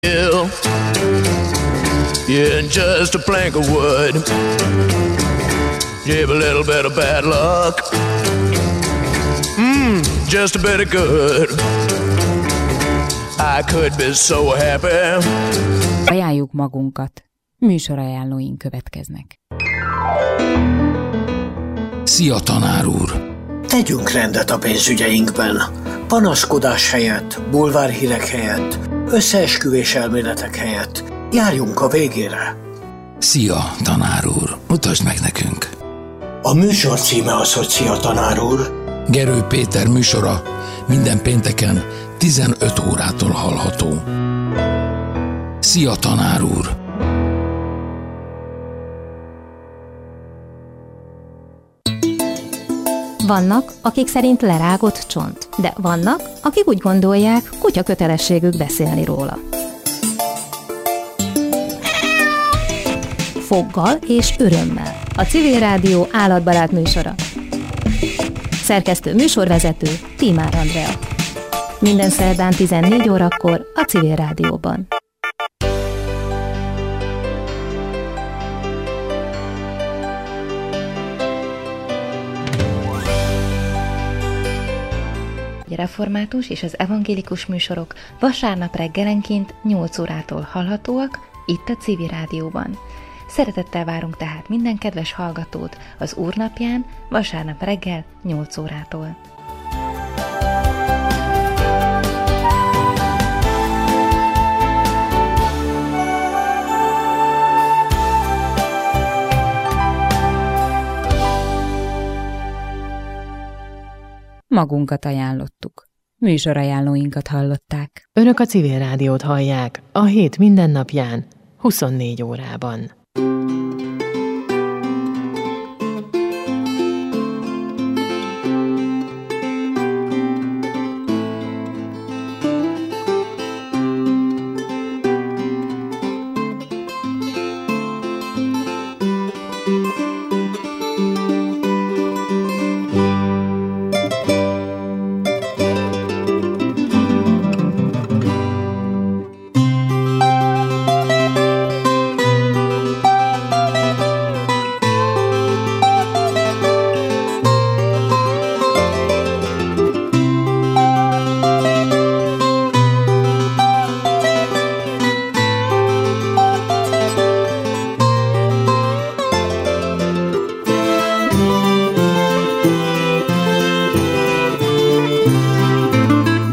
Yeah, and just a plank of wood. Give a little bit of bad luck. Just a bit of good. I could be so happy. Ajánljuk magunkat. Műsorajánlóink következnek. Szia, tanár úr! Tegyünk rendet a pénzügyeinkben. Panaszkodás helyett, bulvárhírek helyett, összeesküvés elméletek helyett. Járjunk a végére. Szia, tanár úr! Mutasd meg nekünk! A műsor címe az, hogy Szia, tanár úr. Gerő Péter műsora minden pénteken 15 órától hallható. Szia, tanár úr! Vannak, akik szerint lerágott csont, de vannak, akik úgy gondolják, kutya kötelességük beszélni róla. Foggal és örömmel. A Civil Rádió állatbarát műsora. Szerkesztő műsorvezető Tímár Andrea. Minden szerdán 14 órakor a Civil Rádióban. Református és az evangélikus műsorok vasárnap reggelenként 8 órától hallhatóak itt a Civil Rádióban. Szeretettel várunk tehát minden kedves hallgatót az Úrnapján vasárnap reggel 8 órától. Magunkat ajánlottuk. Műsorajánlóinkat hallották. Önök a Civil Rádiót hallják a hét minden napján, 24 órában.